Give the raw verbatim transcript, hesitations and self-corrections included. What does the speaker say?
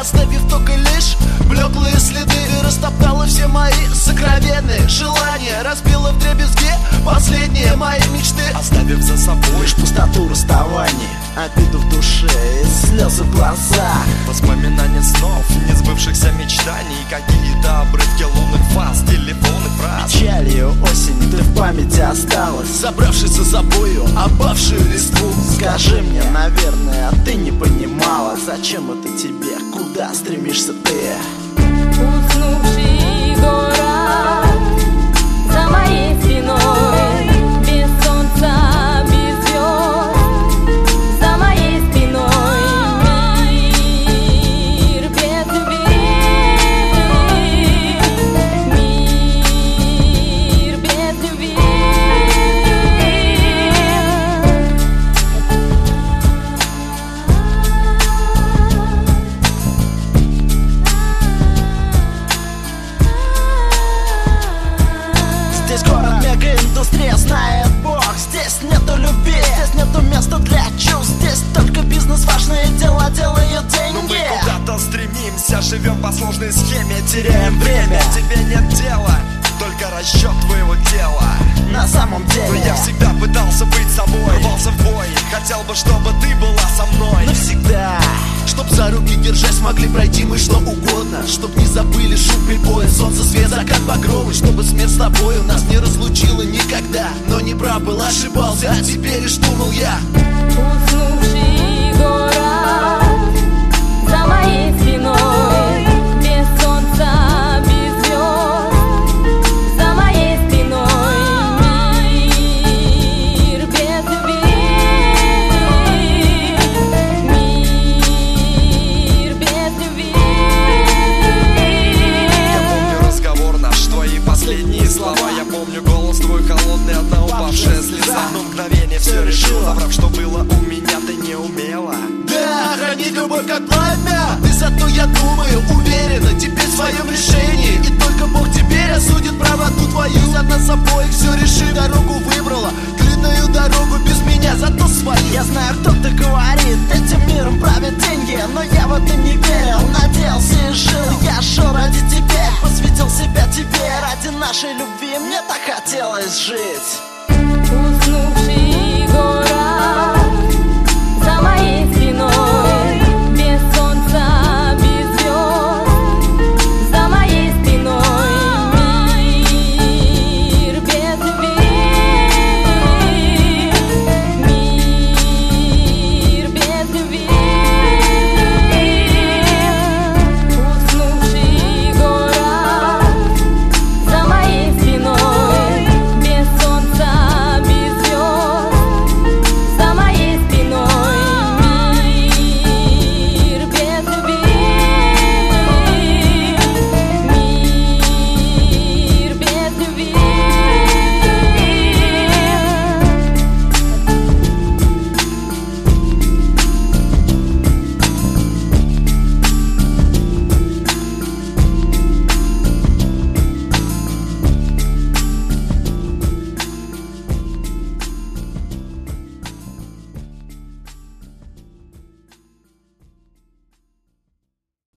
оставив только лишь блеклые следы. Ты растоптала все мои сокровенные желания, разбила вдребезги последние мои мечты, оставив за собой лишь пустоту расставаний, обиду в душе и слезы в глазах. Воспоминания снов, несбывшихся мечтаний, какие-то обрывки лунных фаз, телефонных фраз. Печалью осень ты в памяти осталась, забравшись за собою опавшую листву. Скажи мне, наверное, ты не понимала, зачем это тебе, куда стремишься ты? Уснувший город за моей спиной, без солнца, без звезд, за моей спиной мир без любви, мир без любви. Здесь город мегаиндустрия, знает Бог. Здесь нету любви, здесь нету места для чувств. Здесь только бизнес, важные дела делают деньги. Но мы куда-то стремимся, живем по сложной схеме, теряем время, тебе нет дела, только расчет твоего тела. На самом деле, но я всегда пытался быть собой, рвался в бой, хотел бы, чтобы ты была со мной навсегда. Чтоб за руки держась смогли пройти мы что угодно, чтоб не забыли шум прибоя, солнце, свет, закат багровый, чтобы смерть с тобою нас не разлучила никогда. Но не прав был, ошибался, а теперь лишь думал я. Уснувший город за моей спиной, без солнца, без звезд, за моей спиной мир без любви, мир без любви. Я помню разговор наш, твои последние слова. Я помню голос твой холодный, одна упавшая слеза. Но мгновение все решил, забрав, что было у меня, ты не умела. Да, хранить любовь как пламя. И зато я думаю, уверена теперь в своем решении. И только Бог теперь осудит правоту твою. За нас обоих все реши, дорогу выбрала, длинную дорогу без меня, зато свою. Я знаю, кто-то говорит, этим миром правят деньги, но я в это не верил, надеялся и жил. Я шел ради тебя, посвятил себя тебе, ради нашей любви мне так хотелось жить.